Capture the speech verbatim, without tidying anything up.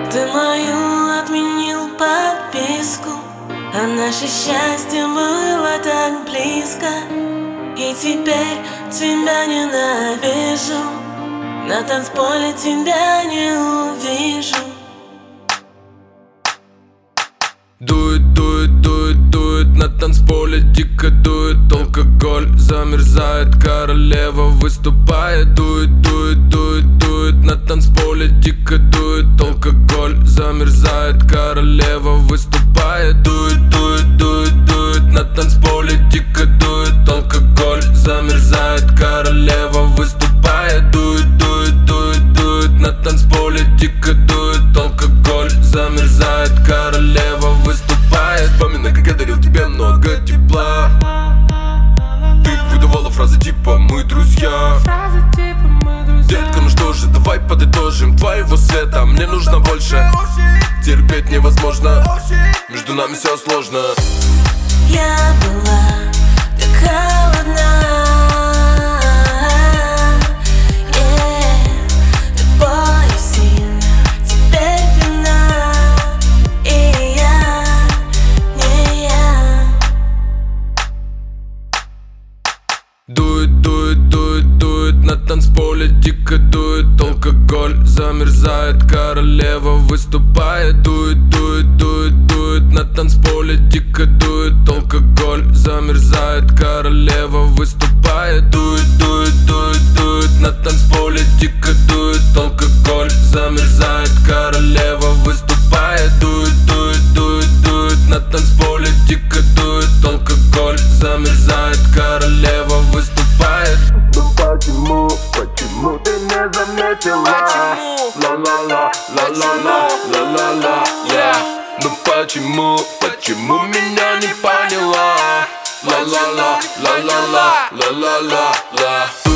Ты мою отменил подписку, а наше счастье было так близко. И теперь тебя ненавижу, на танцполе тебя не увижу. Дует, дует, дует, дует, на танцполе дико дует алкоголь. Замерзает королева, выступает. Дует, дует, дует, дует, на танцполе дико дует алкоголь. Замерзает королева, выступает. Дует, дует, дует, дует, на танцполе дико дует алкоголь. Замерзает королева, выступает. Дует, дует, дует, дует, на танцполе дико дует алкоголь. Замерзает королева, выступает. Вспоминай, как я дарил тебе много тепла. Ты выдавала фразы типа «мы друзья». Детка, ну что же, давай подытожим. Твоего света мне нужно больше. Терпеть невозможно, между нами все сложно. Я была так холодна, yeah. Тобою сильно теперь вина, и я, не я. Дует, дует, дует, дует, на танцполе дико дует алкоголь. Замерзает королева, выступает. Дует, дует, дует, дует, на танцполе дико дует алкоголь. Замерзает королева, выступает. Дует, дует, дует, дует, на танцполе дико дует алкоголь. Замерзает королева, выступает. Дует, дует, дует, дует, на танцполе дико дует алкоголь. Замерзает королева, выступает. Ну почему, почему ты не заметила? Ла-ла-ла, ла-ла-ла, ла-ла-ла, yeah. Ну почему, почему меня не поняла? Ла-ла-ла, ла-ла-ла, ла-ла-ла, ла.